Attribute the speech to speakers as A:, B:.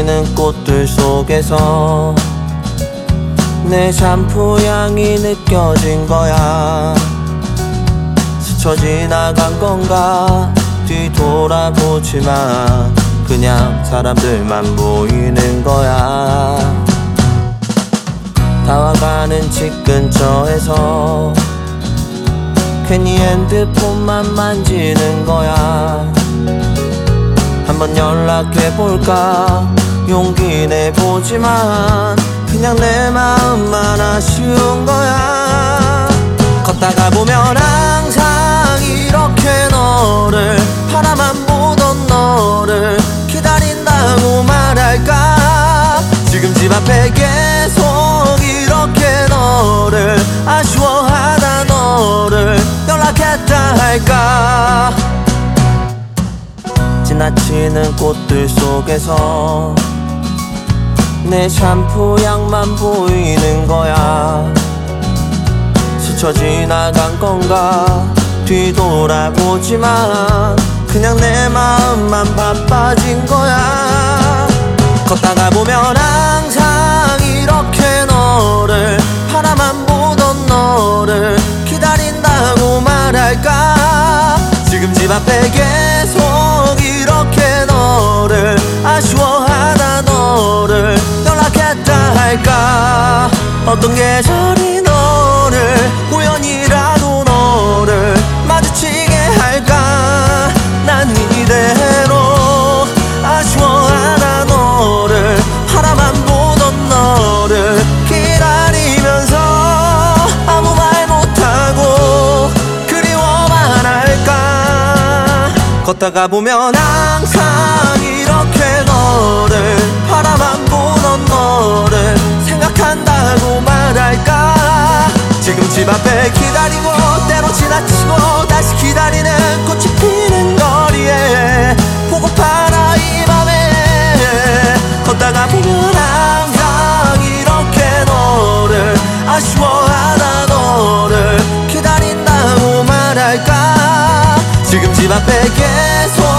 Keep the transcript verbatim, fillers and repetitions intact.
A: 지나치는 꽃들 속에서 내 샴푸 향이 느껴진 거야. 스쳐 지나간 건가 뒤돌아보지만 그냥 사람들만 보이는 거야. 다와가는 집 근처에서 괜히 핸드폰만 만지는 거야. 한번 연락해볼까 용기 내보지만 그냥 내 마음만 아쉬운 거야. 걷다가 보면 항상 이렇게 너를 바라만 보던 너를 기다린다고 말할까. 지금 집 앞에 계속 이렇게 너를 아쉬워하다 너를 연락했다 할까. 지나치는 꽃들 속에서 내 샴푸 향만 보이는 거야. 스쳐 지나간 건가 뒤돌아보지만 그냥 내 마음만 바빠진 거야. 걷다가 보면 항상 이렇게 너를 바라만 보던 너를 기다린다고 말할까. 지금 집 앞에 계속 이렇게 너를 아쉬워하다 너를 연락했다 할까. 어떤 계절이 너를 우연이라도 너를 마주치게 할까. 난 이대로 아쉬워하다 너를 바라만 보던 너를 기다리면서 아무 말 못하고 그리워만 할까. 걷다가 보면 항상 이렇게 너를 바라만 보던 너를 생각한다고 말할까. 지금 집 앞에 기다리고 때로 지나치고 다시 기다리는 꽃이 피는 거리에 보고파라 이 밤에. 걷다가 보면 항상 이렇게 너를 아쉬워하다 너를 기다린다고 말할까. 지금 집 앞에 계속